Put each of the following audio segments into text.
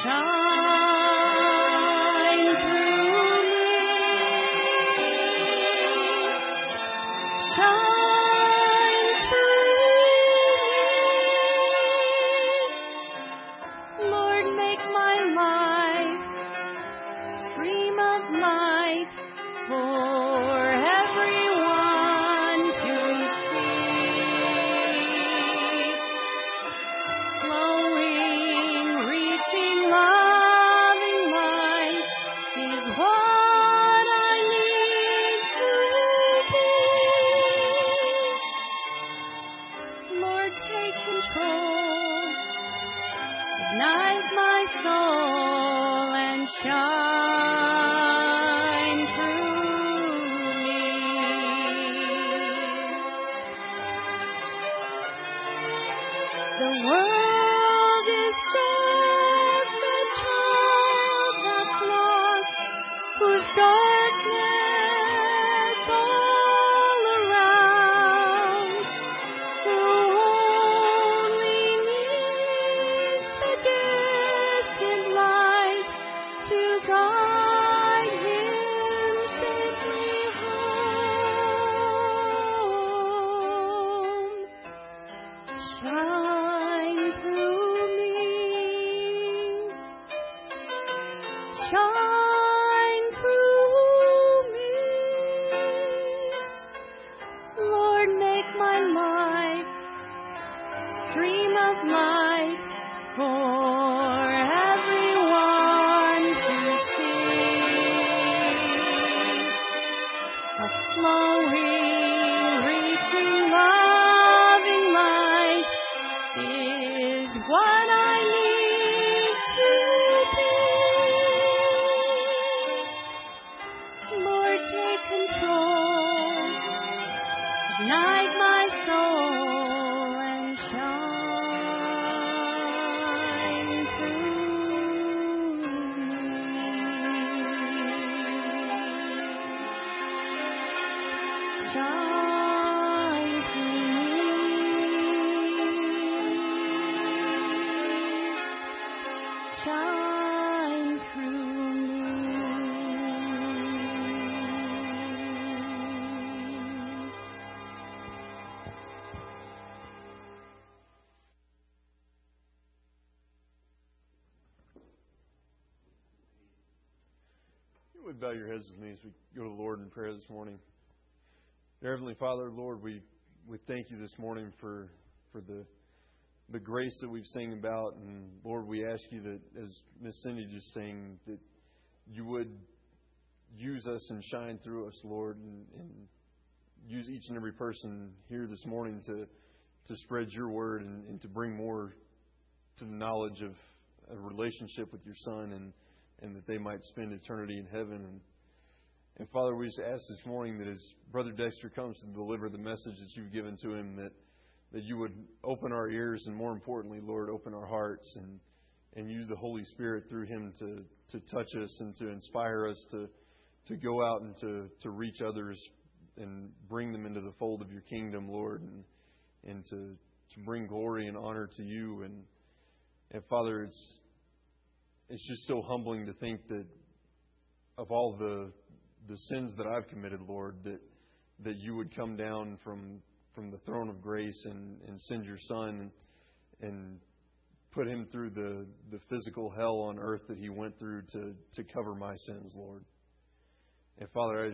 Shine through me. Shine through me. Lord, make my life a stream of light for everyone to see. Flowing, reaching, loving light is what I need to be. Lord, take control, ignite my soul and shine through me. The world is just a child that's lost, whose darkness all around, who only needs the distant light to guide him safely home. Shine through me. Shine through me. Lord, make my life a stream of light for everyone to see. A flowing, reaching, loving light is what I need to be. Lord, take control, ignite my soul and shine through me. Shine through me. Shine through me. You would bow your heads with me as we go to the Lord in prayer this morning. Dear Heavenly Father, Lord, we thank you this morning for the grace that we've sang about. And Lord, we ask you that, as Miss Cindy just sang, that you would use us and shine through us, Lord, and use each and every person here this morning to spread your word and to bring more to the knowledge of a relationship with your Son, and that they might spend eternity in heaven. And Father, we just ask this morning that as Brother Dexter comes to deliver the message that you've given to him, that you would open our ears and, more importantly, Lord, open our hearts and use the Holy Spirit through him to touch us and to inspire us to go out and to reach others and bring them into the fold of your kingdom, Lord, and to bring glory and honor to you. And Father, it's just so humbling to think that of all the sins that I've committed, Lord, that you would come down from the throne of grace and send your Son and put him through the physical hell on earth that he went through to cover my sins, Lord. And Father,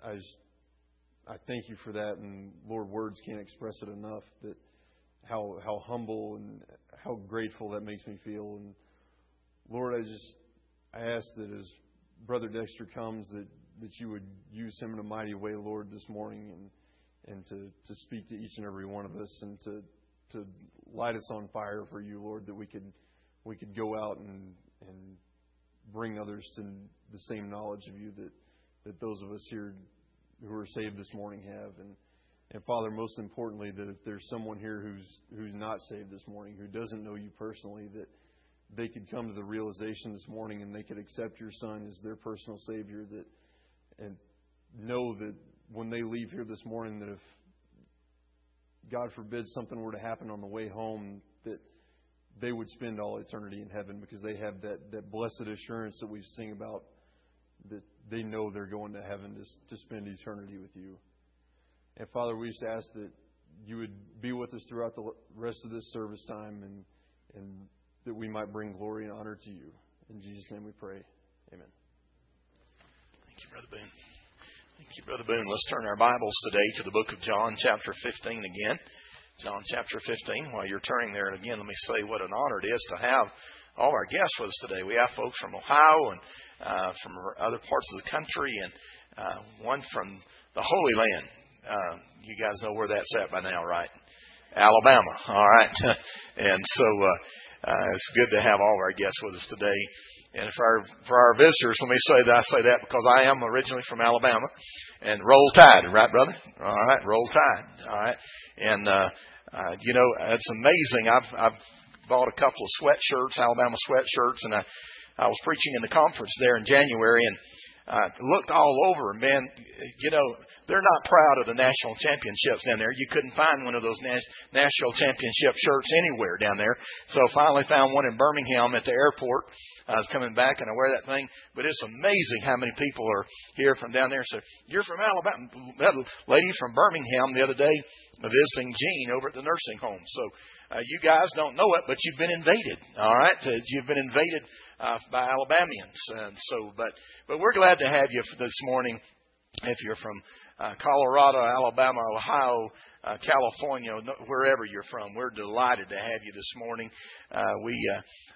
I thank you for that. And Lord, words can't express it enough, that how humble and how grateful that makes me feel. And Lord, I ask that as Brother Dexter comes, that you would use him in a mighty way, Lord, this morning, and to speak to each and every one of us, and to light us on fire for you, Lord, that we could go out and bring others to the same knowledge of you that those of us here who are saved this morning have. And Father, most importantly, that if there's someone here who's not saved this morning, who doesn't know you personally, that they could come to the realization this morning and they could accept your Son as their personal Savior, and know that when they leave here this morning, that if, God forbid, something were to happen on the way home, that they would spend all eternity in heaven, because they have that blessed assurance that we sing about, that they know they're going to heaven to spend eternity with you. And Father, we just ask that you would be with us throughout the rest of this service time, and that we might bring glory and honor to you. In Jesus' name we pray. Amen. Thank you, Brother Boone. Thank you, Brother Boone. Let's turn our Bibles today to the book of John, chapter 15 again. John chapter 15. While you're turning there again, let me say what an honor it is to have all our guests with us today. We have folks from Ohio and from other parts of the country, and one from the Holy Land. You guys know where that's at by now, right? Alabama. All right. And so it's good to have all of our guests with us today. And for our visitors, let me say that I say that because I am originally from Alabama. And roll tide, right, brother? All right, roll tide. All right. And it's amazing. I've bought a couple of sweatshirts, Alabama sweatshirts, and I was preaching in the conference there in January, and looked all over. Man, they're not proud of the national championships down there. You couldn't find one of those national championship shirts anywhere down there. So finally found one in Birmingham at the airport. I was coming back and I wear that thing. But it's amazing how many people are here from down there. So you're from Alabama. That lady from Birmingham the other day visiting Jean over at the nursing home. So you guys don't know it, but you've been invaded. All right, you've been invaded by Alabamians, and so. But we're glad to have you for this morning. If you're from Colorado, Alabama, Ohio, California, wherever you're from, we're delighted to have you this morning. We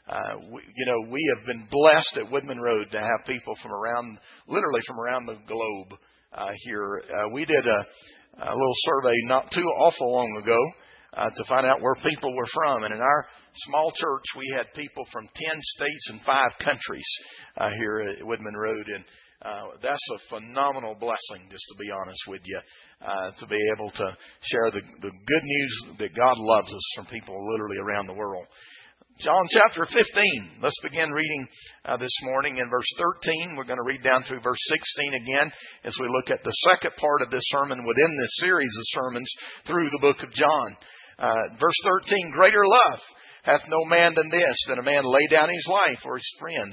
have been blessed at Woodman Road to have people literally from around the globe here. We did a little survey not too awful long ago to find out where people were from, and in our small church we had people from 10 states and 5 countries here at Woodman Road, and that's a phenomenal blessing, just to be honest with you, to be able to share the good news that God loves us from people literally around the world. John chapter 15. Let's begin reading this morning in verse 13. We're going to read down through verse 16 again as we look at the second part of this sermon within this series of sermons through the book of John. Verse 13, greater love hath no man than this, that a man lay down his life for his friends.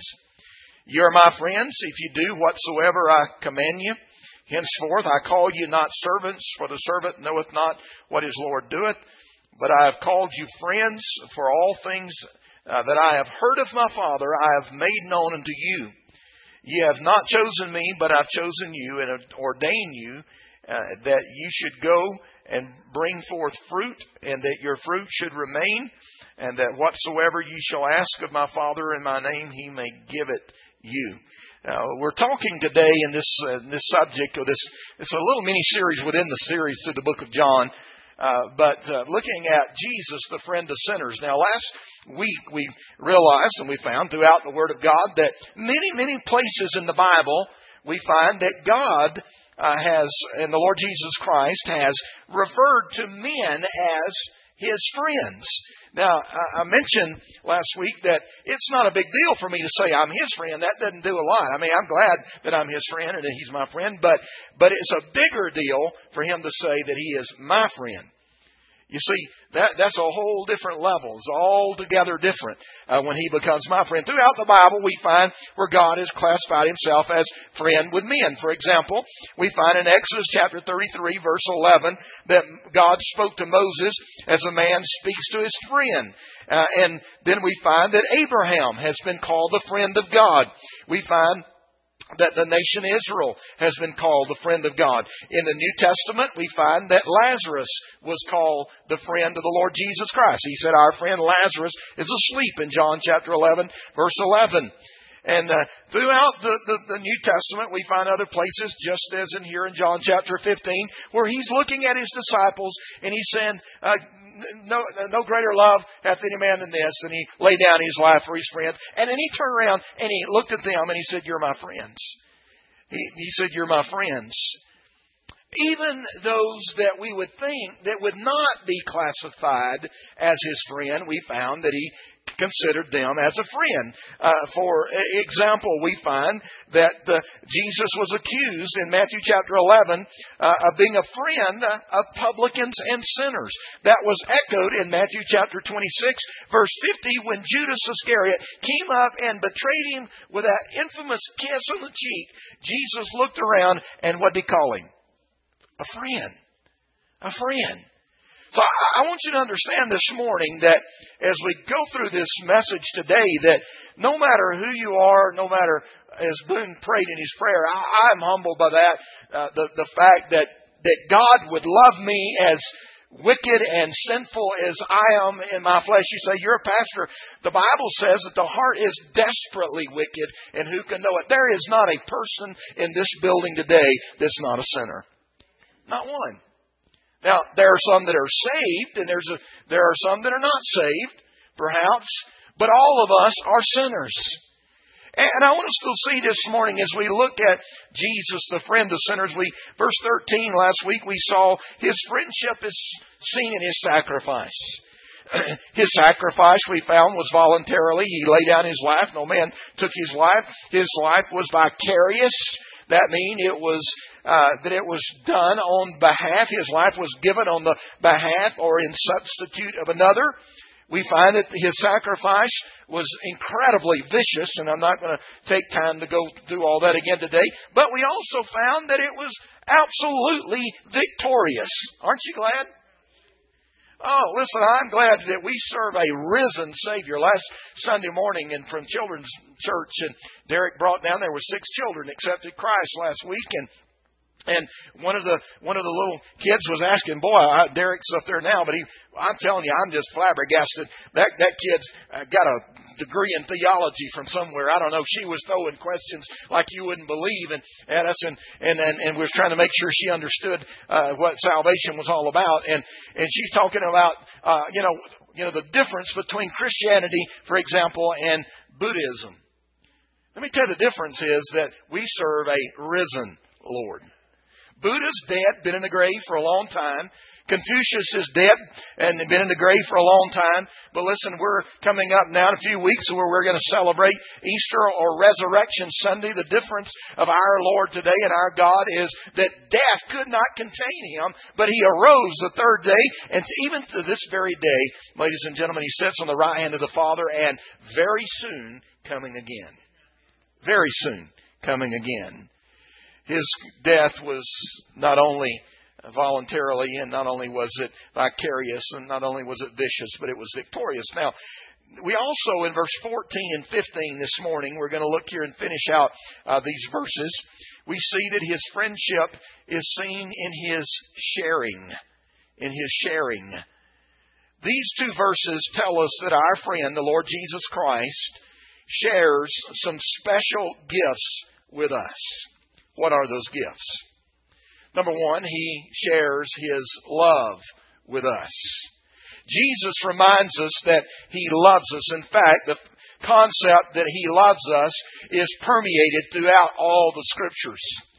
Ye are my friends, if you do whatsoever I command you. Henceforth I call you not servants, for the servant knoweth not what his Lord doeth. But I have called you friends, for all things that I have heard of my Father I have made known unto you. Ye have not chosen me, but I have chosen you, and ordained you that you should go and bring forth fruit, and that your fruit should remain, and that whatsoever you shall ask of my Father in my name, he may give it you. Now, we're talking today in this subject, or it's a little mini series within the series through the book of John, but looking at Jesus, the friend of sinners. Now, last week we realized and we found throughout the Word of God that many places in the Bible we find that God has, and the Lord Jesus Christ has referred to men as His friends. Now, I mentioned last week that it's not a big deal for me to say I'm His friend. That doesn't do a lot. I mean, I'm glad that I'm His friend and that He's my friend, but it's a bigger deal for Him to say that He is my friend. You see, that's a whole different level. It's altogether different when He becomes my friend. Throughout the Bible, we find where God has classified Himself as friend with men. For example, we find in Exodus chapter 33, verse 11, that God spoke to Moses as a man speaks to his friend. And then we find that Abraham has been called the friend of God. We find that the nation Israel has been called the friend of God. In the New Testament, we find that Lazarus was called the friend of the Lord Jesus Christ. He said, our friend Lazarus is asleep in John chapter 11, verse 11. And throughout the New Testament, we find other places, just as in here in John chapter 15, where He's looking at His disciples and He's saying, no greater love hath any man than this. And He laid down His life for His friends. And then He turned around and He looked at them and He said, you're my friends. He said, you're my friends. Even those that we would think that would not be classified as His friend, we found that He considered them as a friend. For example, we find that Jesus was accused in Matthew chapter 11 of being a friend of publicans and sinners. That was echoed in Matthew chapter 26, verse 50, when Judas Iscariot came up and betrayed him with that infamous kiss on the cheek. Jesus looked around, and what did he call him? A friend. A friend. So I want you to understand this morning that as we go through this message today, that no matter who you are, no matter, as Boone prayed in his prayer, I'm humbled by that, the fact that God would love me as wicked and sinful as I am in my flesh. You say, you're a pastor. The Bible says that the heart is desperately wicked, and who can know it? There is not a person in this building today that's not a sinner. Not one. Now, there are some that are saved, and there are some that are not saved, perhaps, but all of us are sinners. And I want us to see this morning as we look at Jesus, the friend of sinners. Verse 13, last week we saw his friendship is seen in his sacrifice. His sacrifice, we found, was voluntarily. He laid down his life. No man took his life. His life was vicarious. That means it was that it was done on behalf. His life was given on the behalf or in substitute of another. We find that his sacrifice was incredibly vicious, and I'm not going to take time to go through all that again today. But we also found that it was absolutely victorious. Aren't you glad? Oh, listen, I'm glad that we serve a risen Savior. Last Sunday morning and from Children's Church, and Derek brought down, there were 6 children accepted Christ last week, and one of the little kids was asking, boy, Derek's up there now, but I'm telling you, I'm just flabbergasted. That kid's got a degree in theology from somewhere. I don't know. She was throwing questions like you wouldn't believe at us, and we were trying to make sure she understood what salvation was all about. And she's talking about the difference between Christianity, for example, and Buddhism. Let me tell you, the difference is that we serve a risen Lord. Buddha's dead, been in the grave for a long time. Confucius is dead and been in the grave for a long time. But listen, we're coming up now in a few weeks where we're going to celebrate Easter or Resurrection Sunday. The difference of our Lord today and our God is that death could not contain him, but he arose the third day. And even to this very day, ladies and gentlemen, he sits on the right hand of the Father, and very soon coming again. Very soon coming again. His death was not only voluntarily, and not only was it vicarious, and not only was it vicious, but it was victorious. Now, we also, in verse 14 and 15 this morning, we're going to look here and finish out these verses. We see that his friendship is seen in his sharing. In his sharing. These 2 verses tell us that our friend, the Lord Jesus Christ, shares some special gifts with us. What are those gifts? Number 1, he shares his love with us. Jesus reminds us that he loves us. In fact, the concept that he loves us is permeated throughout all the Scriptures.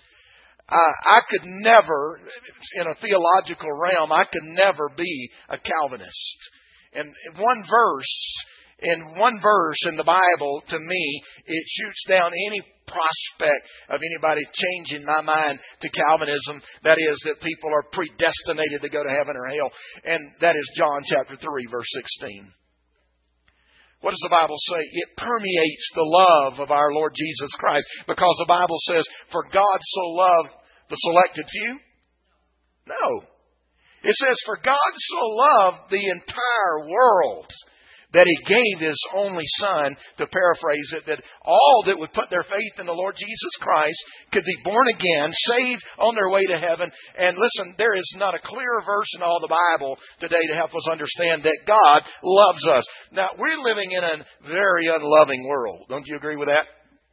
I could never, in a theological realm, I could never be a Calvinist. And one verse in the Bible, to me, it shoots down any prospect of anybody changing my mind to Calvinism. That is, that people are predestinated to go to heaven or hell. And that is John chapter 3, verse 16. What does the Bible say? It permeates the love of our Lord Jesus Christ. Because the Bible says, for God so loved the selected few? No. It says, for God so loved the entire world that he gave his only Son, to paraphrase it, that all that would put their faith in the Lord Jesus Christ could be born again, saved on their way to heaven. And listen, there is not a clearer verse in all the Bible today to help us understand that God loves us. Now, we're living in a very unloving world. Don't you agree with that?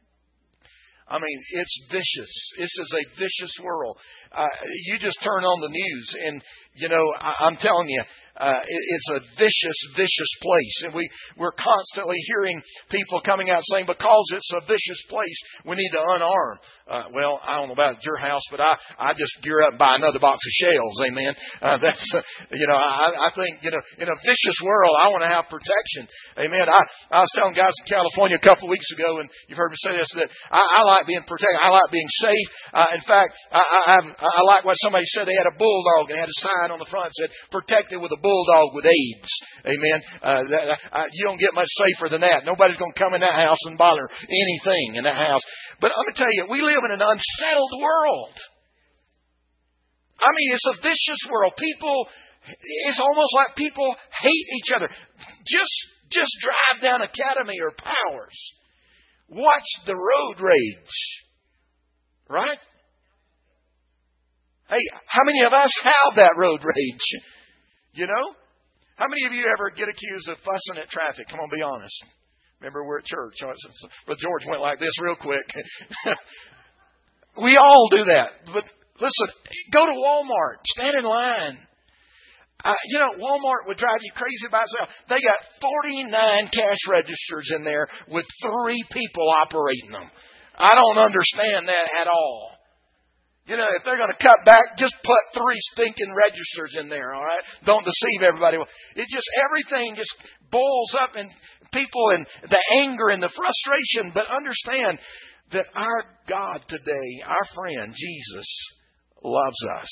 I mean, it's vicious. This is a vicious world. You just turn on the news and, I'm telling you, it's a vicious, vicious place. And we're constantly hearing people coming out saying, because it's a vicious place, we need to unarm. Well, I don't know about at your house, but I just gear up and buy another box of shells. Amen. I think, in a vicious world, I want to have protection. Amen. I was telling guys in California a couple of weeks ago, and you've heard me say this, that I like being protected. I like being safe. In fact, I like what somebody said. They had a bulldog and had a sign on the front that said, protected with a bulldog with AIDS. Amen. You don't get much safer than that. Nobody's going to come in that house and bother anything in that house. But I'm going to tell you, we live in an unsettled world. I mean, it's a vicious world. It's almost like people hate each other. Just drive down Academy or Powers. Watch the road rage. Right? Hey, how many of us have that road rage? How many of you ever get accused of fussing at traffic? Come on, be honest. Remember, we're at church. But George went like this real quick. We all do that. But listen, go to Walmart. Stand in line. Walmart would drive you crazy by itself. They got 49 cash registers in there with 3 people operating them. I don't understand that at all. If they're going to cut back, just put 3 stinking registers in there, all right? Don't deceive everybody. Everything just boils up in people and the anger and the frustration. But understand that our God today, our friend, Jesus, loves us.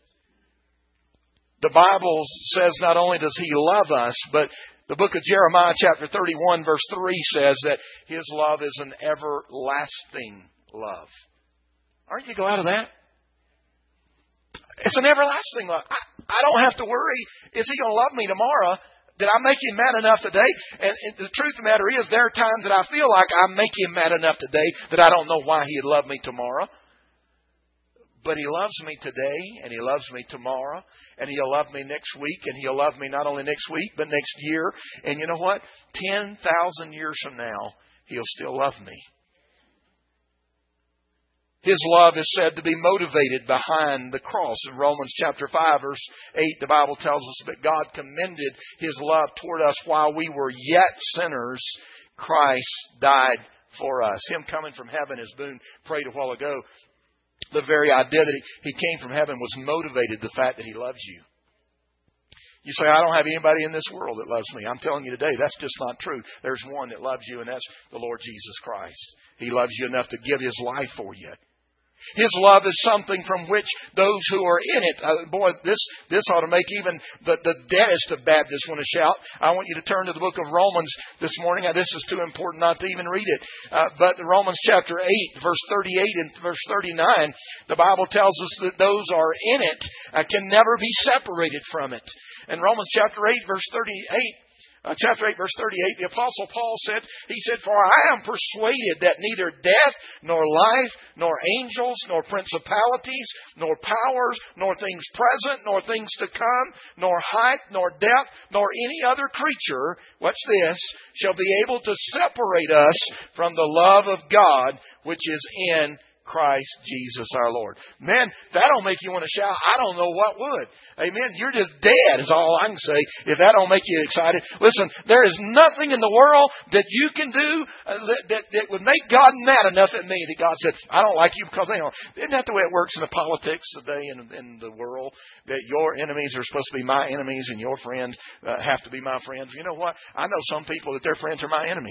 The Bible says not only does He love us, but the book of Jeremiah chapter 31 verse 3 says that His love is an everlasting love. Aren't you glad of that? It's an everlasting love. I don't have to worry, is He going to love me tomorrow? Did I make Him mad enough today? And the truth of the matter is, there are times that I feel like I make Him mad enough today that I don't know why He'd love me tomorrow. But He loves me today, and He loves me tomorrow, and He'll love me next week, and He'll love me not only next week, but next year. And you know what? 10,000 years from now, He'll still love me. His love is said to be motivated behind the cross. In Romans chapter 5, verse 8, the Bible tells us that God commended His love toward us while we were yet sinners. Christ died for us. Him coming from heaven, as Boone prayed a while ago, the very idea that He came from heaven was motivated the fact that He loves you. You say, I don't have anybody in this world that loves me. I'm telling you today, that's just not true. There's one that loves you, and that's the Lord Jesus Christ. He loves you enough to give His life for you. His love is something from which those who are in it, this ought to make even the deadest of Baptists want to shout. I want you to turn to the book of Romans this morning. This is too important not to even read it. But Romans chapter 8, verse 38 and verse 39, the Bible tells us that those who are in it can never be separated from it. In Romans chapter 8, verse 38, chapter 8, verse 38, the Apostle Paul said, for I am persuaded that neither death, nor life, nor angels, nor principalities, nor powers, nor things present, nor things to come, nor height, nor depth, nor any other creature, watch this, shall be able to separate us from the love of God, which is in Christ Jesus our Lord. Man, that don't make you want to shout. I don't know what would. Amen. You're just dead is all I can say if that don't make you excited. Listen, there is nothing in the world that you can do that would make God mad enough at me that God said, I don't like you because they don't. Isn't that the way it works in the politics today in the world? That your enemies are supposed to be my enemies and your friends have to be my friends. You know what? I know some people that their friends are my enemies.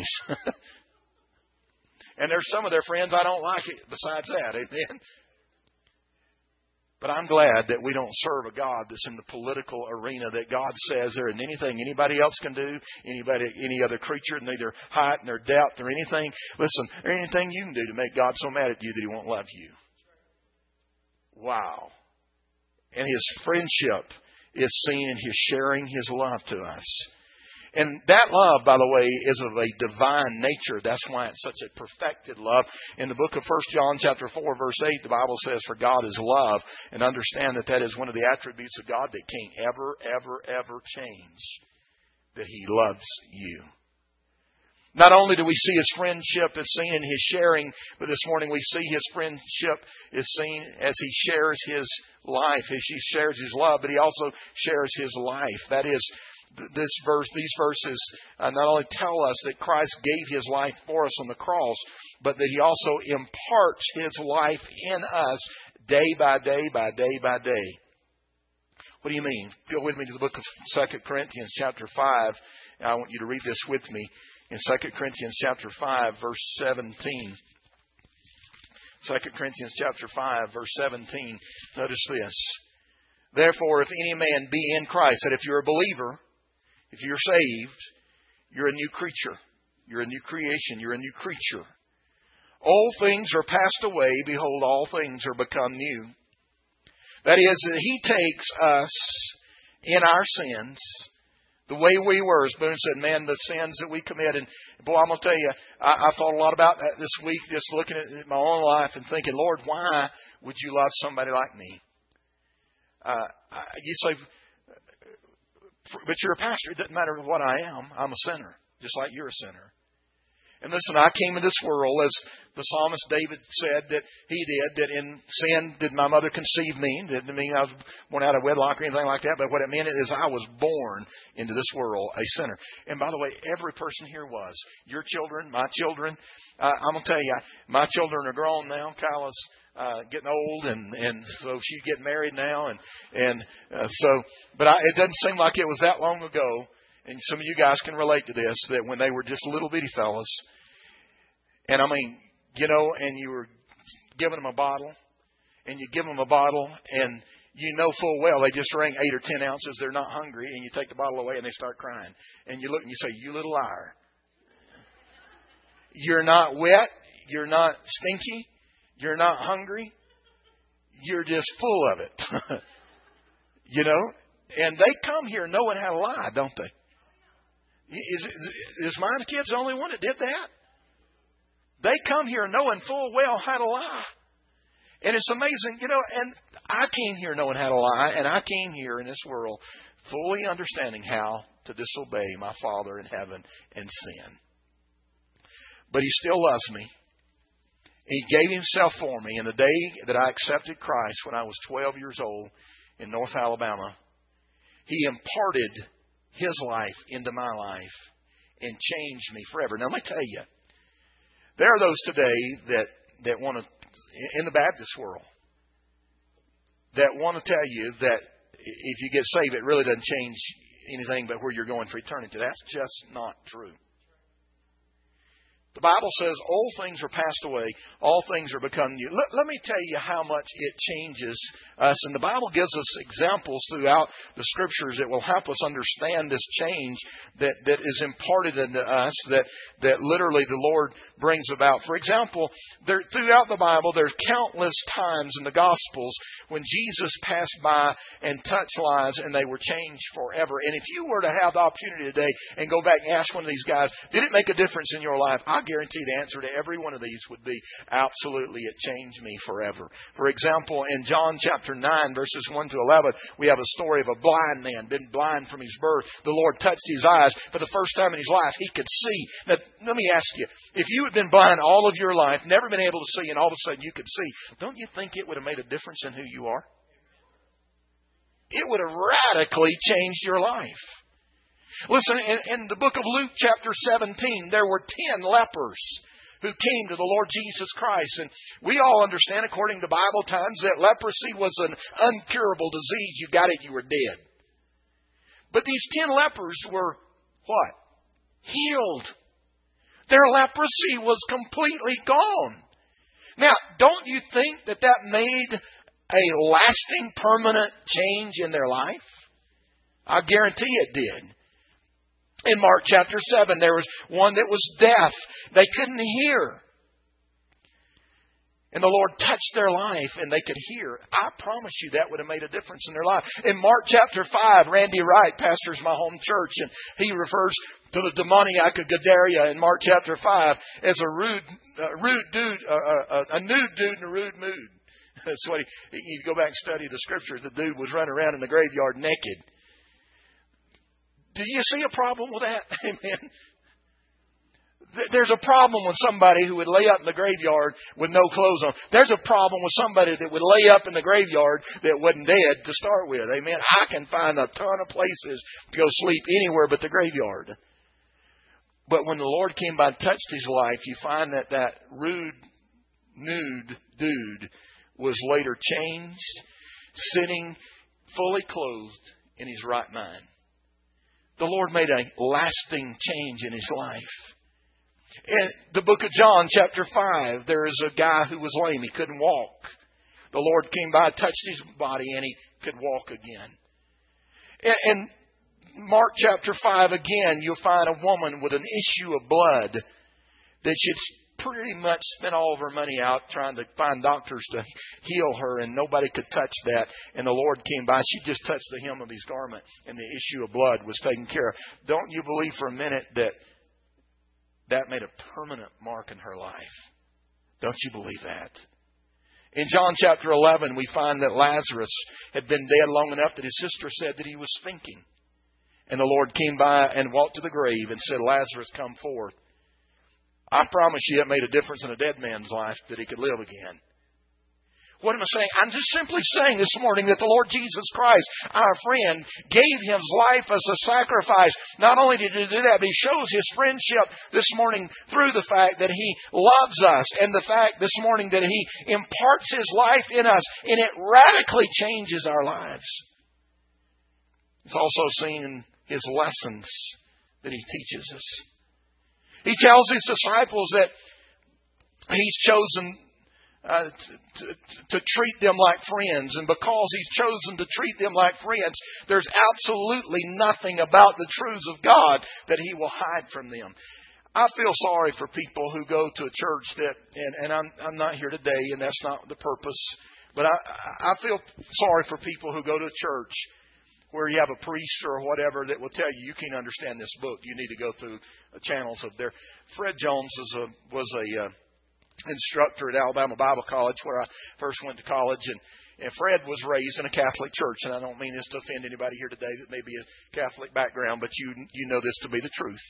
And there's some of their friends I don't like it besides that. Amen. But I'm glad that we don't serve a God that's in the political arena, that God says there isn't anything anybody else can do, any other creature, neither height nor depth or anything. Listen, there ain't anything you can do to make God so mad at you that He won't love you. Wow. And His friendship is seen in His sharing His love to us. And that love, by the way, is of a divine nature. That's why it's such a perfected love. In the book of 1 John chapter 4, verse 8, the Bible says, for God is love. And understand that is one of the attributes of God that can't ever change. That He loves you. Not only do we see His friendship is seen in His sharing, but this morning we see His friendship is seen as He shares His life, as He shares His love, but He also shares His life. That is, these verses not only tell us that Christ gave His life for us on the cross, but that He also imparts His life in us day by day by day by day. What do you mean? Go with me to the book of 2 Corinthians chapter 5. I want you to read this with me in 2 Corinthians chapter 5, verse 17. 2 Corinthians chapter 5, verse 17. Notice this. Therefore, if any man be in Christ, that if you're a believer, if you're saved, you're a new creature. You're a new creation. You're a new creature. All things are passed away. Behold, all things are become new. That is, that He takes us in our sins, the way we were. As Boone said, man, the sins that we commit. And boy, I'm going to tell you, I thought a lot about that this week, just looking at my own life and thinking, Lord, why would you love somebody like me? You say, but you're a pastor. It doesn't matter what I am. I'm a sinner, just like you're a sinner. And listen, I came in this world, as the psalmist David said that he did, that in sin did my mother conceive me. It didn't mean I was born out of wedlock or anything like that, but what it meant is I was born into this world a sinner. And by the way, every person here was. Your children, my children. I'm going to tell you, my children are grown now. Kyla's getting old, and so she's getting married now. It doesn't seem like it was that long ago. And some of you guys can relate to this, that when they were just little bitty fellas, and I mean, you know, and you were giving them a bottle, and you give them a bottle, and you know full well they just drank 8 or 10 ounces, they're not hungry, and you take the bottle away and they start crying. And you look and you say, you little liar. You're not wet, you're not stinky, you're not hungry, you're just full of it. You know? And they come here knowing how to lie, don't they? Is my kids the only one that did that? They come here knowing full well how to lie. And it's amazing, you know, and I came here knowing how to lie, and I came here in this world fully understanding how to disobey my Father in heaven and sin. But He still loves me. He gave Himself for me. And the day that I accepted Christ, when I was 12 years old in North Alabama, He imparted His life into my life and changed me forever. Now, let me tell you, there are those today that want to, in the Baptist world, that want to tell you that if you get saved, it really doesn't change anything but where you're going for eternity. That's just not true. The Bible says all things are passed away, all things are become new. Let me tell you how much it changes us. And the Bible gives us examples throughout the Scriptures that will help us understand this change that is imparted into us, that literally the Lord brings about. For example, throughout the Bible, there's countless times in the Gospels when Jesus passed by and touched lives and they were changed forever. And if you were to have the opportunity today and go back and ask one of these guys, did it make a difference in your life? I guarantee the answer to every one of these would be absolutely, it changed me forever. For example, in John chapter 9, verses 1 to 11, we have a story of a blind man, been blind from his birth. The Lord touched his eyes. For the first time in his life, he could see. Now, let me ask you, if you had been blind all of your life, never been able to see, and all of a sudden you could see, don't you think it would have made a difference in who you are? It would have radically changed your life. Listen, in the book of Luke chapter 17, there were 10 lepers who came to the Lord Jesus Christ. And we all understand, according to Bible times, that leprosy was an uncurable disease. You got it, you were dead. But these 10 lepers were what? Healed. Their leprosy was completely gone. Now, don't you think that made a lasting, permanent change in their life? I guarantee it did. In Mark chapter 7, there was one that was deaf. They couldn't hear. And the Lord touched their life and they could hear. I promise you that would have made a difference in their life. In Mark chapter 5, Randy Wright pastors my home church, and he refers to the demoniac of Gadara in Mark chapter 5 as a nude dude in a rude mood. That's what you go back and study the Scriptures. The dude was running around in the graveyard naked. Do you see a problem with that? Amen. There's a problem with somebody who would lay up in the graveyard with no clothes on. There's a problem with somebody that would lay up in the graveyard that wasn't dead to start with. Amen. I can find a ton of places to go sleep anywhere but the graveyard. But when the Lord came by and touched his life, you find that that rude, nude dude was later changed, sitting fully clothed in his right mind. The Lord made a lasting change in his life. In the book of John, chapter 5, there is a guy who was lame. He couldn't walk. The Lord came by, touched his body, and he could walk again. In Mark chapter 5, again, you'll find a woman with an issue of blood that she'd pretty much spent all of her money out trying to find doctors to heal her, and nobody could touch that. And the Lord came by. She just touched the hem of his garment, and the issue of blood was taken care of. Don't you believe for a minute that that made a permanent mark in her life? Don't you believe that? In John chapter 11, we find that Lazarus had been dead long enough that his sister said that he was stinking. And the Lord came by and walked to the grave and said, Lazarus, come forth. I promise you it made a difference in a dead man's life that he could live again. What am I saying? I'm just simply saying this morning that the Lord Jesus Christ, our friend, gave his life as a sacrifice. Not only did he do that, but he shows his friendship this morning through the fact that he loves us and the fact this morning that he imparts his life in us, and it radically changes our lives. It's also seen in his lessons that he teaches us. He tells his disciples that he's chosen to treat them like friends. And because he's chosen to treat them like friends, there's absolutely nothing about the truths of God that he will hide from them. I feel sorry for people who go to a church that, and I'm not here today, and that's not the purpose, but I feel sorry for people who go to a church where you have a priest or whatever that will tell you can't understand this book. You need to go through the channels of there. Fred Jones was a instructor at Alabama Bible College, where I first went to college, and Fred was raised in a Catholic church. And I don't mean this to offend anybody here today that may be a Catholic background, but you know this to be the truth.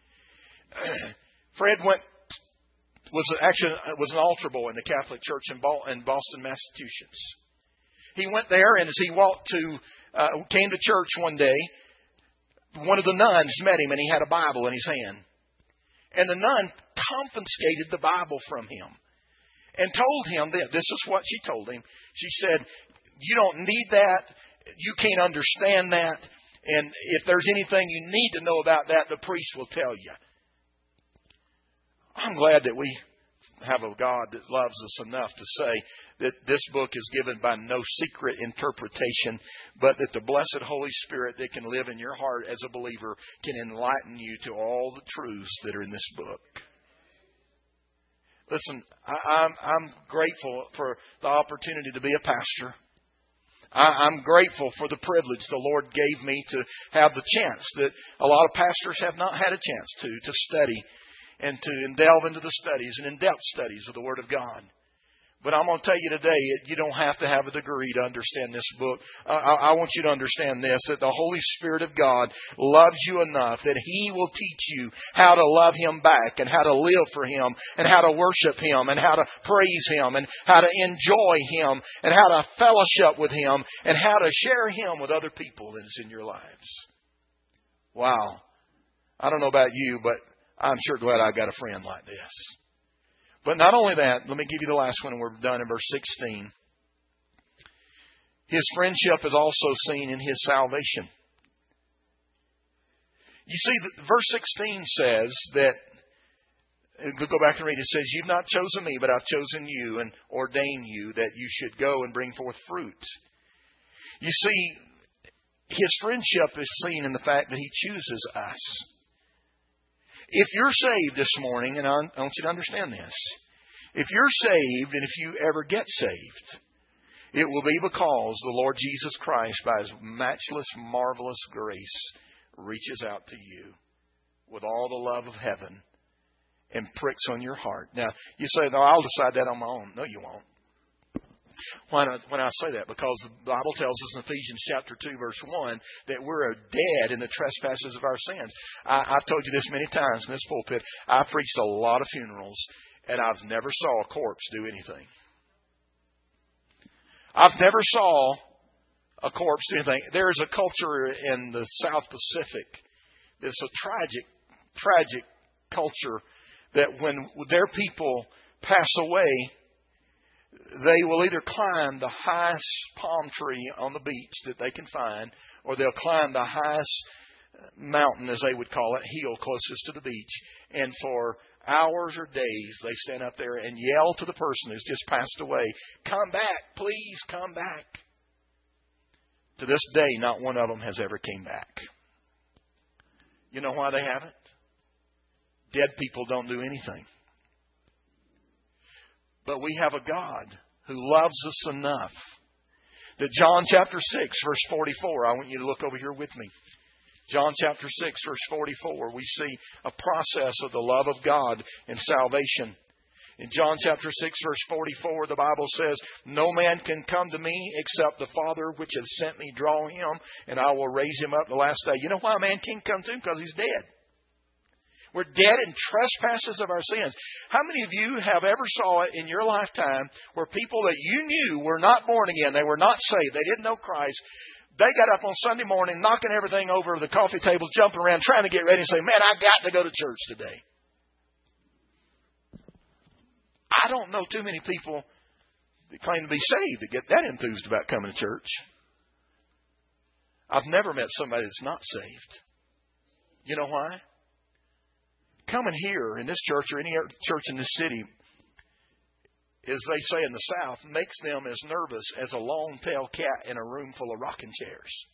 Fred was an altar boy in the Catholic church in Boston, Massachusetts. He went there, and as he came to church one day, one of the nuns met him, and he had a Bible in his hand. And the nun confiscated the Bible from him and told him that this is what she told him. She said, you don't need that. You can't understand that. And if there's anything you need to know about that, the priest will tell you. I'm glad that we have a God that loves us enough to say that this book is given by no secret interpretation, but that the blessed Holy Spirit that can live in your heart as a believer can enlighten you to all the truths that are in this book. Listen, I'm grateful for the opportunity to be a pastor. I'm grateful for the privilege the Lord gave me to have the chance that a lot of pastors have not had a chance to study and to delve into the studies and in-depth studies of the Word of God. But I'm going to tell you today, you don't have to have a degree to understand this book. I want you to understand this, that the Holy Spirit of God loves you enough that He will teach you how to love Him back and how to live for Him and how to worship Him and how to praise Him and how to enjoy Him and how to fellowship with Him and how to share Him with other people that is in your lives. Wow. I don't know about you, but I'm sure glad I got a friend like this. But not only that, let me give you the last one and we're done in verse 16. His friendship is also seen in His salvation. You see, verse 16 says that, go back and read, it says, you've not chosen me, but I've chosen you and ordained you that you should go and bring forth fruit. You see, His friendship is seen in the fact that He chooses us. If you're saved this morning, and I want you to understand this, if you're saved and if you ever get saved, it will be because the Lord Jesus Christ, by His matchless, marvelous grace, reaches out to you with all the love of heaven and pricks on your heart. Now, you say, no, I'll decide that on my own. No, you won't. When I say that? Because the Bible tells us in Ephesians chapter 2, verse 1, that we're dead in the trespasses of our sins. I've told you this many times in this pulpit. I preached a lot of funerals, and I've never saw a corpse do anything. I've never saw a corpse do anything. There is a culture in the South Pacific that's a tragic culture that when their people pass away, they will either climb the highest palm tree on the beach that they can find, or they'll climb the highest mountain, as they would call it, hill closest to the beach. And for hours or days, they stand up there and yell to the person who's just passed away, "Come back, please come back." To this day, not one of them has ever came back. You know why they haven't? Dead people don't do anything. But we have a God who loves us enough that John chapter 6, verse 44, I want you to look over here with me. John chapter 6, verse 44, we see a process of the love of God in salvation. In John chapter 6, verse 44, the Bible says, "No man can come to me except the Father which has sent me draw him, and I will raise him up the last day." You know why a man can't come to him? Because he's dead. We're dead in trespasses of our sins. How many of you have ever saw it in your lifetime where people that you knew were not born again, they were not saved, they didn't know Christ, they got up on Sunday morning, knocking everything over the coffee tables, jumping around, trying to get ready and say, "Man, I got to go to church today." I don't know too many people that claim to be saved that get that enthused about coming to church. I've never met somebody that's not saved. You know why? Coming here in this church or any other church in this city, as they say in the South, makes them as nervous as a long-tailed cat in a room full of rocking chairs.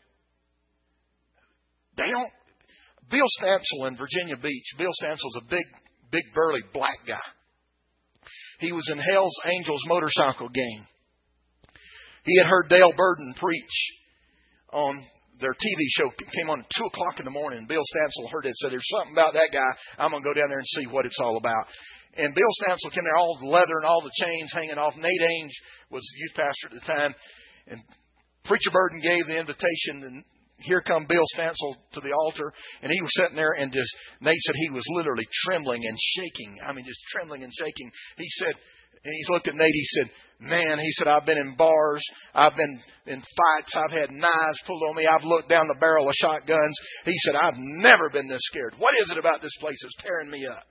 They don't. Bill Stansel in Virginia Beach. Bill Stansel's a big, burly black guy. He was in Hell's Angels motorcycle gang. He had heard Dale Burden preach on their TV show. It came on at 2 o'clock in the morning. Bill Stansel heard it and said, "There's something about that guy. I'm going to go down there and see what it's all about." And Bill Stansel came there, all the leather and all the chains hanging off. Nate Ainge was the youth pastor at the time. And Preacher Burden gave the invitation, and here come Bill Stansel to the altar. And he was sitting there, and Nate said he was literally trembling and shaking. I mean, just trembling and shaking. He said, and he looked at Nate, he said, "Man," he said, "I've been in bars. I've been in fights. I've had knives pulled on me. I've looked down the barrel of shotguns." He said, "I've never been this scared. What is it about this place that's tearing me up?"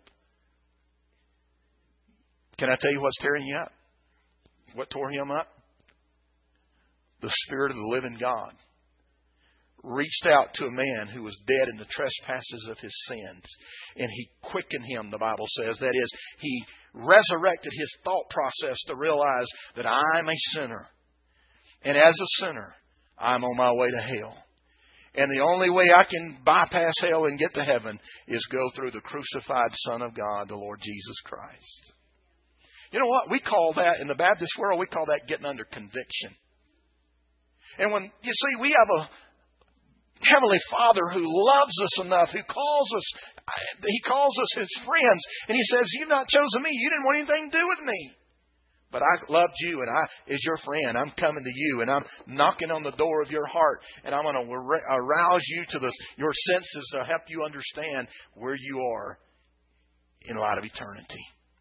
Can I tell you what's tearing you up? What tore him up? The Spirit of the living God reached out to a man who was dead in the trespasses of his sins, and He quickened him, the Bible says. That is, He resurrected his thought process to realize that I'm a sinner. And as a sinner, I'm on my way to hell. And the only way I can bypass hell and get to heaven is go through the crucified Son of God, the Lord Jesus Christ. You know what? We call that, in the Baptist world, we call that getting under conviction. And when, you see, we have a Heavenly Father who loves us enough, He calls us His friends, and He says, "You've not chosen me. You didn't want anything to do with me. But I loved you, and I, as your friend, I'm coming to you, and I'm knocking on the door of your heart, and I'm going to arouse you to your senses to help you understand where you are in light of eternity."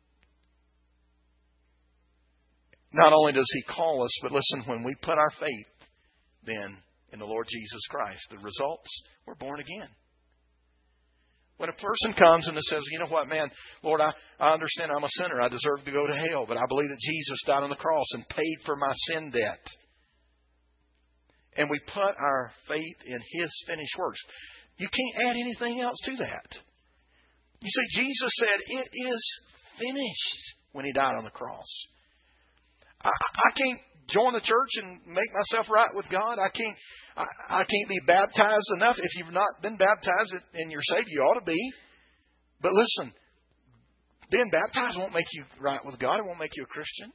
Not only does He call us, but listen, when we put our faith then in the Lord Jesus Christ, the results, we're born again. When a person comes and says, "You know what, man, Lord, I understand I'm a sinner. I deserve to go to hell, but I believe that Jesus died on the cross and paid for my sin debt." And we put our faith in His finished works. You can't add anything else to that. You see, Jesus said, "It is finished," when He died on the cross. I can't join the church and make myself right with God. I can't be baptized enough. If you've not been baptized and you're saved, you ought to be. But listen, being baptized won't make you right with God. It won't make you a Christian.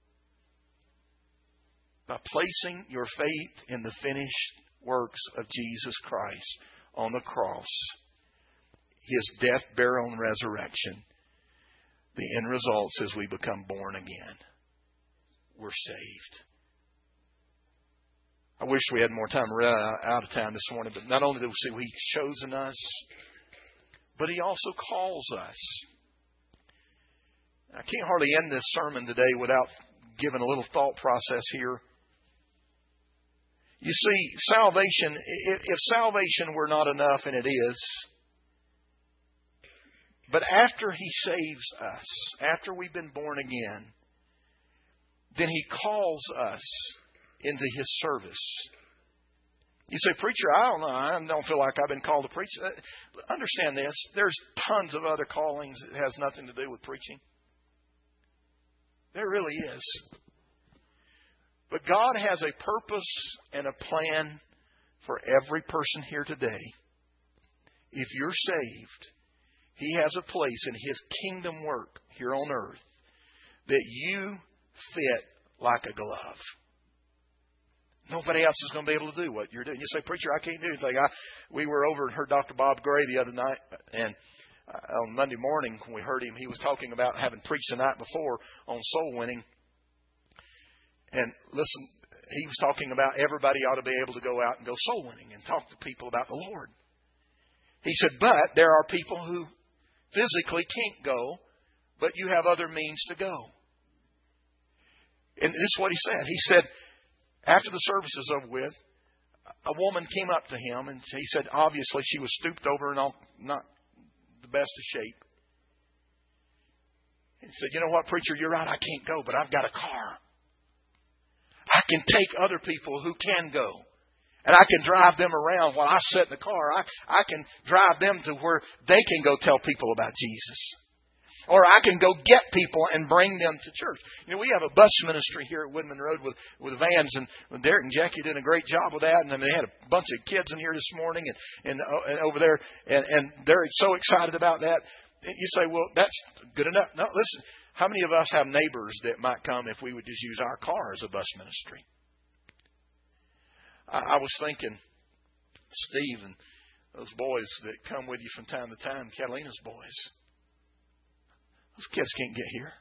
By placing your faith in the finished works of Jesus Christ on the cross, His death, burial, and resurrection, the end result is we become born again. we're saved. I wish we had more time. We're out of time this morning. But not only do we see He's chosen us, but He also calls us. I can't hardly end this sermon today without giving a little thought process here. You see, salvation, if salvation were not enough, and it is, but after He saves us, after we've been born again, then He calls us into His service. You say, preacher, I don't feel like I've been called to preach. Understand this. There's tons of other callings that has nothing to do with preaching. There really is. But God has a purpose and a plan for every person here today. If you're saved, He has a place in His kingdom work here on earth that you fit like a glove. Nobody else is going to be able to do what you're doing. You say, preacher, I can't do anything. We were over and heard Dr. Bob Gray the other night, and on Monday morning when we heard him, he was talking about having preached the night before on soul winning. And listen, he was talking about everybody ought to be able to go out and go soul winning and talk to people about the Lord. He said, but there are people who physically can't go, but you have other means to go. And this is what he said. He said, after the service is over with, a woman came up to him and he said, obviously she was stooped over and all, not the best of shape. And he said, you know what, preacher, you're right, I can't go, but I've got a car. I can take other people who can go. And I can drive them around while I sit in the car. I can drive them to where they can go tell people about Jesus. Or I can go get people and bring them to church. You know, we have a bus ministry here at Woodman Road with vans, and Derek and Jackie did a great job with that. And they had a bunch of kids in here this morning and over there, and they're so excited about that. You say, well, that's good enough. No, listen, how many of us have neighbors that might come if we would just use our car as a bus ministry? I was thinking, Steve and those boys that come with you from time to time, Catalina's boys. Those kids can't get here.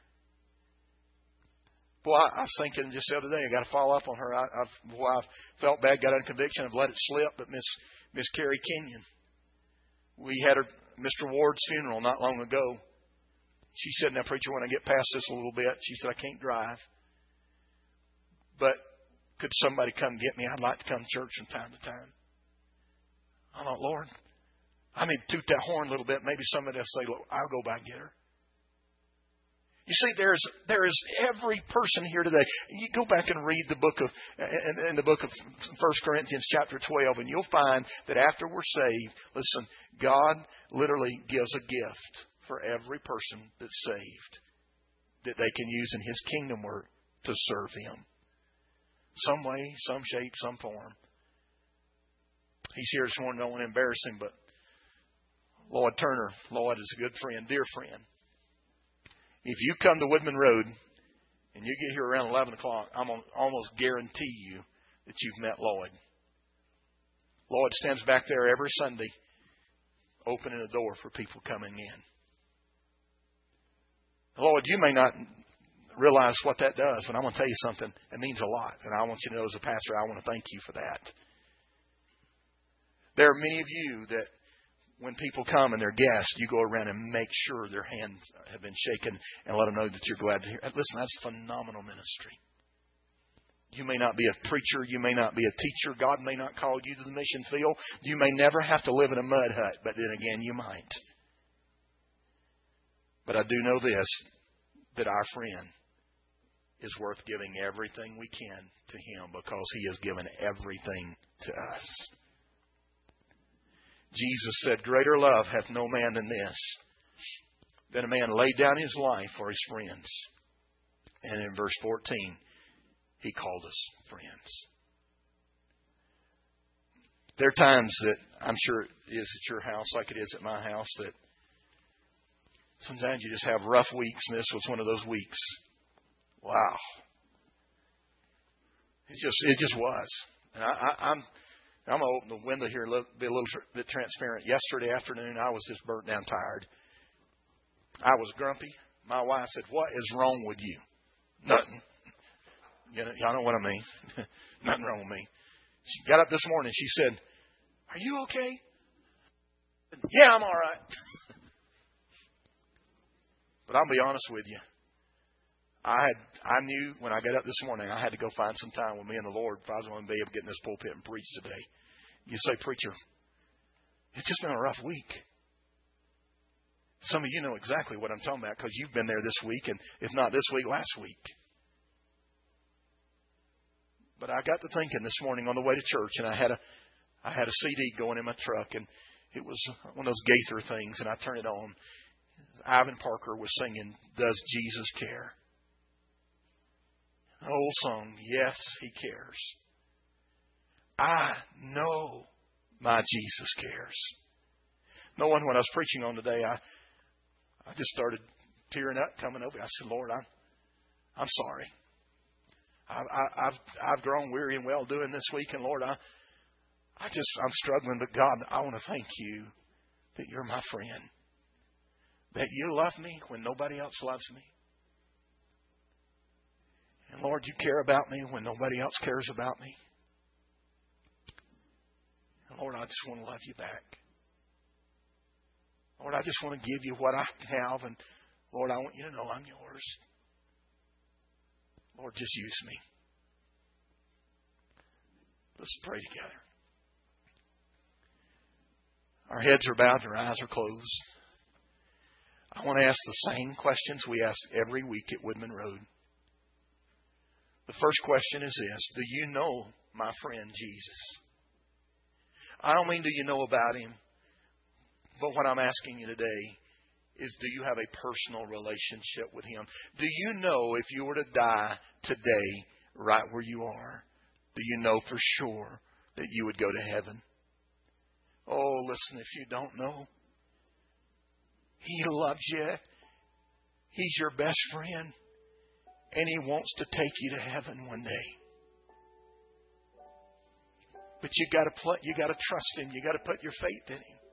Boy, I was thinking just the other day, I got to follow up on her. I've felt bad, got under conviction, I've let it slip. But Miss Carrie Kenyon, we had her Mr. Ward's funeral not long ago. She said, now, preacher, when I get past this a little bit, she said, I can't drive. But could somebody come get me? I'd like to come to church from time to time. I thought, Lord, I need to toot that horn a little bit. Maybe somebody will say, look, I'll go by and get her. You see, there is every person here today. You go back and read the book of in the book of 1 Corinthians chapter 12, and you'll find that after we're saved, listen, God literally gives a gift for every person that's saved that they can use in His kingdom work to serve Him. Some way, some shape, some form. He's here this morning. I don't want to embarrass him, but Lloyd Turner. Lloyd is a good friend, dear friend. If you come to Woodman Road and you get here around 11 o'clock, I'm going to almost guarantee you that you've met Lloyd. Lloyd stands back there every Sunday opening a door for people coming in. Lloyd, you may not realize what that does, but I'm going to tell you something. It means a lot. And I want you to know as a pastor, I want to thank you for that. There are many of you that when people come and they're guests, you go around and make sure their hands have been shaken and let them know that you're glad to hear. Listen, that's phenomenal ministry. You may not be a preacher. You may not be a teacher. God may not call you to the mission field. You may never have to live in a mud hut, but then again, you might. But I do know this, that our friend is worth giving everything we can to Him because He has given everything to us. Jesus said, greater love hath no man than this, that a man laid down his life for his friends. And in verse 14, He called us friends. There are times that I'm sure it is at your house like it is at my house that sometimes you just have rough weeks, and this was one of those weeks. Wow. It just was. And I'm going to open the window here and be a little bit transparent. Yesterday afternoon, I was just burnt down tired. I was grumpy. My wife said, what is wrong with you? Nothing. Y'all know what I mean. Nothing wrong with me. She got up this morning. She said, "Are you okay?" "Yeah, I'm all right." But I'll be honest with you. I knew when I got up this morning I had to go find some time with me and the Lord if I was going to be able to get in this pulpit and preach today. You say, "Preacher, it's just been a rough week." Some of you know exactly what I'm talking about because you've been there this week, and if not this week, last week. But I got to thinking this morning on the way to church, and I had a CD going in my truck, and it was one of those Gaither things, and I turned it on. Ivan Parker was singing, "Does Jesus Care?" An old song, "Yes, He cares." I know my Jesus cares. Knowing what I was preaching on today, I just started tearing up, coming over. I said, "Lord, I'm sorry. I've grown weary and well doing this week, and Lord, I'm struggling. But God, I want to thank you that you're my friend, that you love me when nobody else loves me, and Lord, you care about me when nobody else cares about me. And Lord, I just want to love you back. Lord, I just want to give you what I have, and Lord, I want you to know I'm yours. Lord, just use me." Let's pray together. Our heads are bowed and our eyes are closed. I want to ask the same questions we ask every week at Woodman Road. The first question is this: do you know my friend Jesus? I don't mean do you know about Him, but what I'm asking you today is, do you have a personal relationship with Him? Do you know if you were to die today right where you are, do you know for sure that you would go to heaven? Oh, listen, if you don't know, He loves you. He's your best friend, and He wants to take you to heaven one day. But you got to trust Him. You got to put your faith in Him.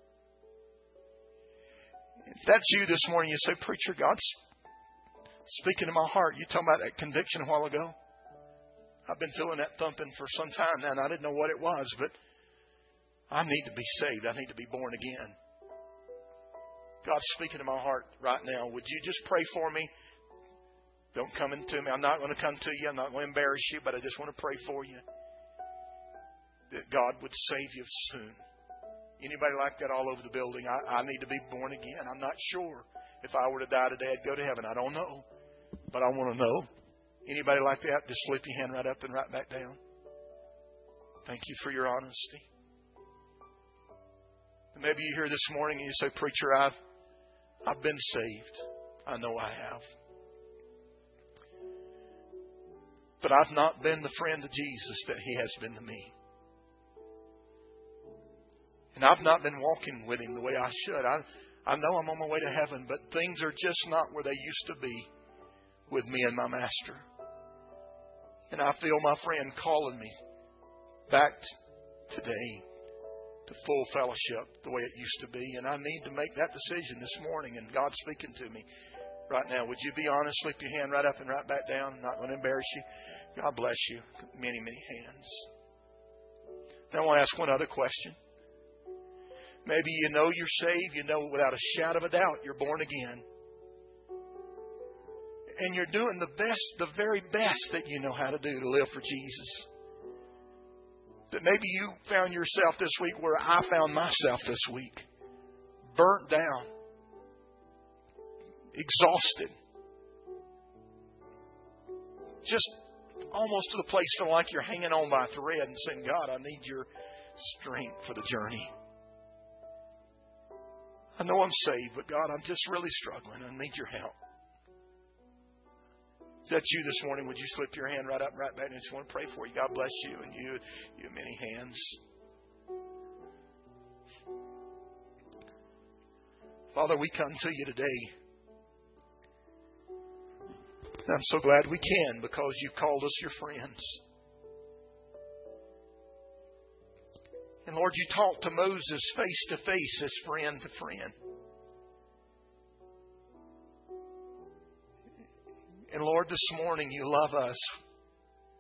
If that's you this morning, you say, "Preacher, God's speaking to my heart." You talking about that conviction a while ago? I've been feeling that thumping for some time now, and I didn't know what it was, but I need to be saved. I need to be born again. God's speaking to my heart right now. Would you just pray for me? Don't come into me. I'm not going to come to you. I'm not going to embarrass you, but I just want to pray for you that God would save you soon. Anybody like that all over the building? I need to be born again. I'm not sure if I were to die today, I'd go to heaven. I don't know, but I want to know. Anybody like that? Just slip your hand right up and right back down. Thank you for your honesty. Maybe you're here this morning and you say, "Preacher, I've been saved. I know I have. But I've not been the friend of Jesus that He has been to me. And I've not been walking with Him the way I should. I know I'm on my way to heaven, but things are just not where they used to be with me and my Master. And I feel my friend calling me back today to full fellowship the way it used to be. And I need to make that decision this morning. And God's speaking to me right now. Would you be honest? Slip your hand right up and right back down. I'm not going to embarrass you. God bless you. Many, many hands. Now I want to ask one other question. Maybe you know you're saved. You know without a shadow of a doubt you're born again. And you're doing the very best that you know how to do to live for Jesus. But maybe you found yourself this week where I found myself this week. Burnt down. Exhausted. Just almost to the place feeling like you're hanging on by a thread and saying, "God, I need your strength for the journey. I know I'm saved, but God, I'm just really struggling. I need your help." Is that you this morning? Would you slip your hand right up and right back? And I just want to pray for you. God bless you, and you have many hands. Father, we come to you today. And I'm so glad we can, because you called us your friends. And Lord, you talked to Moses face to face as friend to friend. And Lord, this morning you love us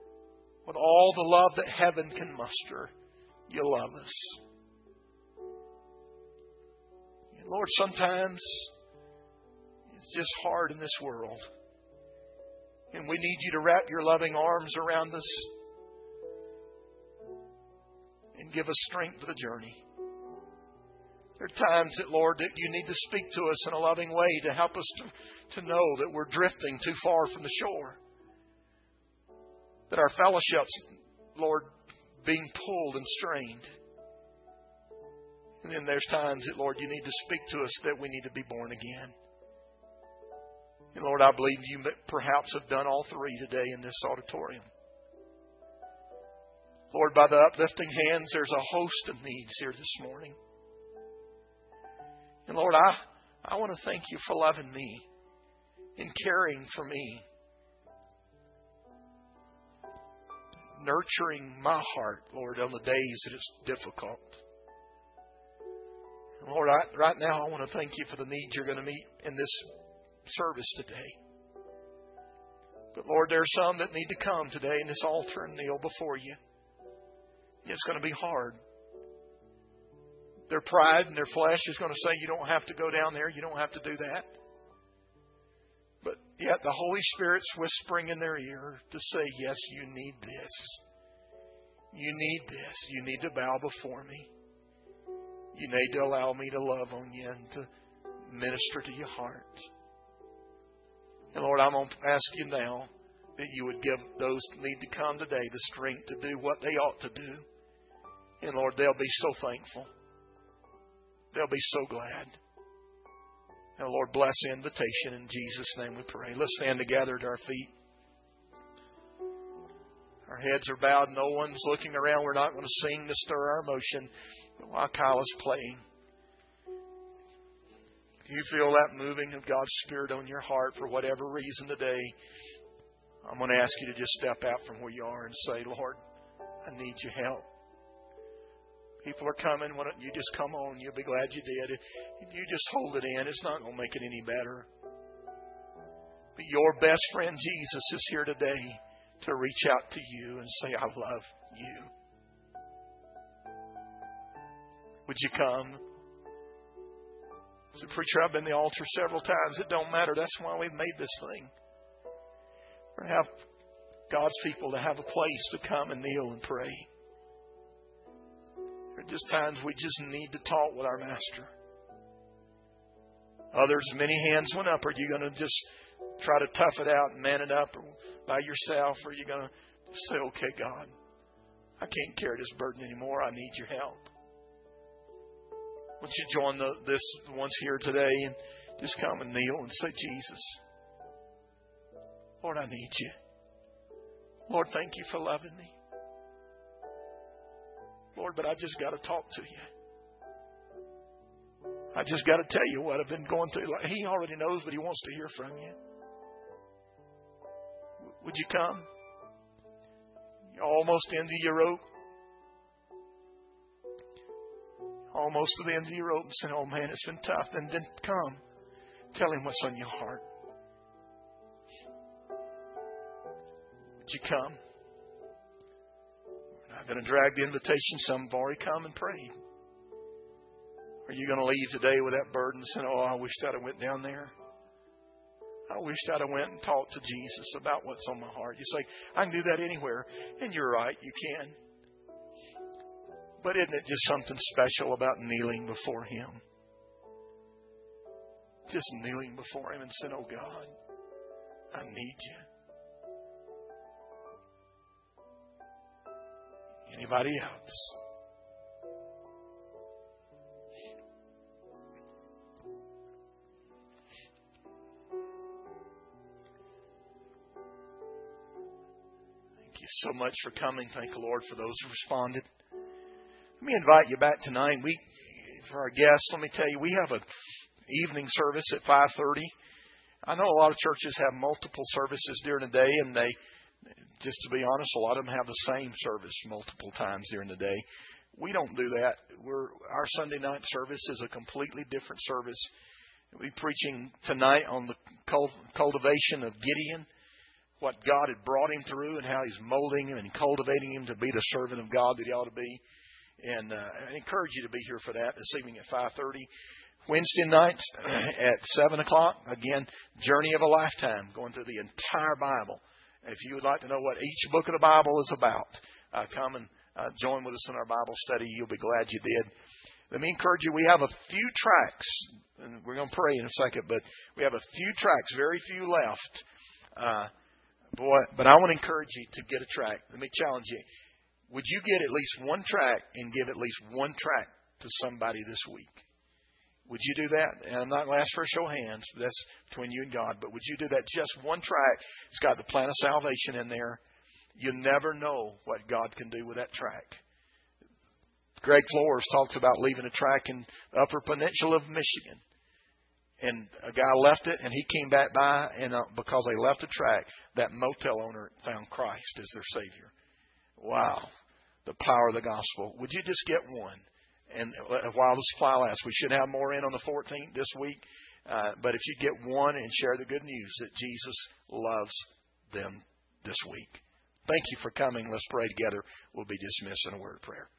with all the love that heaven can muster, You love us. And Lord, sometimes it's just hard in this world. And we need You to wrap Your loving arms around us and give us strength for the journey. There are times that, Lord, that You need to speak to us in a loving way to help us to know that we're drifting too far from the shore. That our fellowship's, Lord, being pulled and strained. And then there's times that, Lord, You need to speak to us that we need to be born again. And Lord, I believe You perhaps have done all three today in this auditorium. Lord, by the uplifting hands, there's a host of needs here this morning. And Lord, I want to thank You for loving me and caring for me. Nurturing my heart, Lord, on the days that it's difficult. And Lord, right now I want to thank You for the needs You're going to meet in this service today. But Lord, there are some that need to come today in this altar and kneel before You. It's going to be hard. Their pride and their flesh is going to say, you don't have to go down there. You don't have to do that. But yet the Holy Spirit's whispering in their ear to say, yes, you need this. You need this. You need to bow before Me. You need to allow Me to love on you and to minister to your heart. And Lord, I'm going to ask You now that You would give those that need to come today the strength to do what they ought to do. And Lord, they'll be so thankful. They'll be so glad. And Lord, bless the invitation. In Jesus' name we pray. Let's stand together at our feet. Our heads are bowed. No one's looking around. We're not going to sing to stir our emotion. But while Kyle is playing, if you feel that moving of God's Spirit on your heart for whatever reason today, I'm going to ask you to just step out from where you are and say, Lord, I need Your help. People are coming. Why don't you just come on? You'll be glad you did. If you just hold it in, it's not going to make it any better. But your best friend Jesus is here today to reach out to you and say, I love you. Would you come? So, preacher, I've been to the altar several times. It don't matter. That's why we've made this thing. We're going to have God's people to have a place to come and kneel and pray. There are just times we just need to talk with our Master. Others, many hands went up. Are you going to just try to tough it out and man it up by yourself? Or are you going to say, okay, God, I can't carry this burden anymore. I need Your help. Won't you join the ones here today and just come and kneel and say, Jesus, Lord, I need You. Lord, thank You for loving me. Lord, but I just got to talk to You. I just got to tell You what I've been going through. He already knows, but He wants to hear from you. Would you come? You're almost into your rope. Almost to the end of your rope and say, oh man, it's been tough. Then come. Tell Him what's on your heart. Would you come? I'm going to drag the invitation. Some have already come and prayed. Are you going to leave today with that burden saying, oh, I wish I'd have went down there. I wish I'd have went and talked to Jesus about what's on my heart. You say, I can do that anywhere. And you're right, you can. But isn't it just something special about kneeling before Him? Just kneeling before Him and saying, oh God, I need You. Anybody else? Thank you so much for coming. Thank the Lord for those who responded. Let me invite you back tonight. For our guests, let me tell you, we have an evening service at 5:30. I know a lot of churches have multiple services during the day, and just to be honest, a lot of them have the same service multiple times during the day. We don't do that. Our Sunday night service is a completely different service. We'll be preaching tonight on the cultivation of Gideon. what God had brought him through and how He's molding him and cultivating him to be the servant of God that he ought to be. And I encourage you to be here for that this evening at 5:30. Wednesday nights at 7 o'clock. Again, Journey of a Lifetime, going through the entire Bible. If you would like to know what each book of the Bible is about, come and join with us in our Bible study. You'll be glad you did. Let me encourage you, we have a few tracks, and we're going to pray in a second, but we have a few tracks, very few left. But I want to encourage you to get a track. Let me challenge you. Would you get at least one track and give at least one track to somebody this week? Would you do that? And I'm not going to ask for a show of hands. That's between you and God. But would you do that? Just one track. It's got the plan of salvation in there. You never know what God can do with that track. Greg Flores talks about leaving a track in the Upper Peninsula of Michigan. And a guy left it, and he came back by, and because they left a track, that motel owner found Christ as their Savior. Wow. The power of the gospel. Would you just get one? And while the supply lasts, we should have more in on the 14th this week. But if you get one and share the good news that Jesus loves them this week. Thank you for coming. Let's pray together. We'll be dismissed in a word of prayer.